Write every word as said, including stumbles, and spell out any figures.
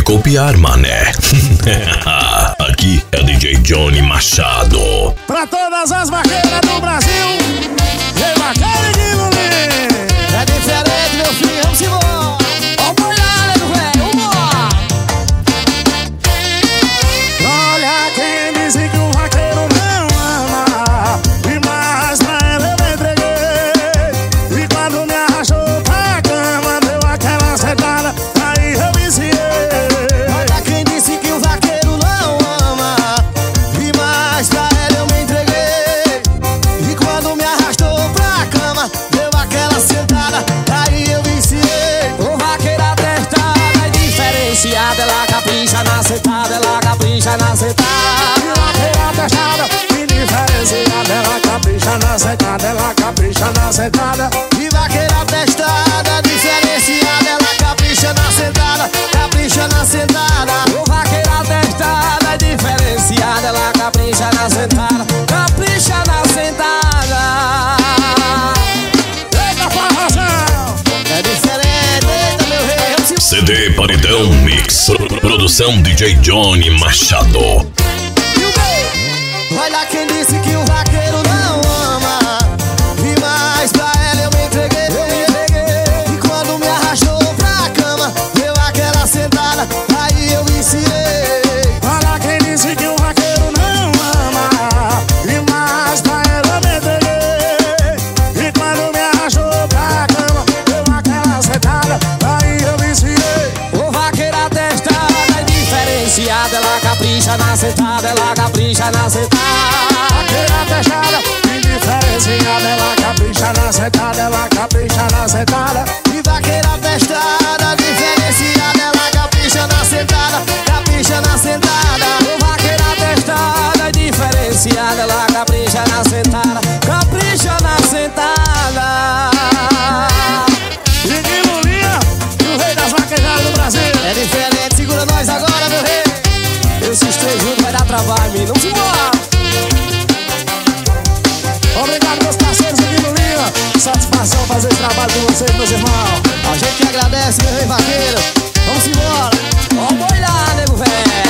copiar, mané. Aqui é D J Johnny Machado. Pra todas as vaqueiras do Brasil, vem vaqueiro de Mulim. É diferente, meu filho, vamos embora. Ó, boi lá, nego velho, vambora. Olha quem disse que o vaqueiro não ama, e mais pra ela eu me entreguei. E quando me arrastou pra cama, deu aquela sentada, aí eu viciei. Olha quem disse que o vaqueiro não ama, e mais pra ela eu me entreguei. E quando me arrastou pra cama, deu aquela sentada, aí eu viciei. O vaqueiro atestada é diferenciada, ela capricha na sentada, ela capricha na sentada. Vaqueira testada, indiferenciada, ela capricha na sentada, ela capricha na sentada. E vaqueira testada, diferenciada, ela capricha na sentada, capricha na sentada. O vaqueiro atestada é diferenciada, ela capricha na sentada, capricha na sentada. Eita forrozão! É diferente, eita meu rei, eu se... C D Paredão Mix. Produção D J Johnny Machado. E o bem? Olha quem disse que o vaqueiro não ama, e mais pra ela eu me entreguei, eu me entreguei. E quando me arrastou pra cama, deu aquela sentada, aí eu viciei. Olha quem disse que o vaqueiro não ama, e mais pra ela eu me entreguei. E quando me arrastou pra cama, deu aquela sentada, aí eu viciei. O vaqueiro atestada é diferenciada, ela capricha na sentada, ela capricha na sentada. Vaqueira testada, indiferenciada, ela capricha na sentada, ela capricha na sentada. E vaqueira atestada, diferenciada, ela capricha na sentada, capricha na sentada. O vaqueiro atestada é diferenciada, ela capricha na sentada, capricha na sentada. E de Mulinha, o rei das vaquejadas do Brasil. É diferente, segura nós agora, meu rei. Esses três juntos vai dar trabalho, menino. Vamos embora. Obrigado, meus parceiros aqui no Linha. Satisfação fazer esse trabalho com vocês, meus irmãos. A gente que agradece, meu rei vaqueiro. Vamos embora. Ó, boi lá, nego velho.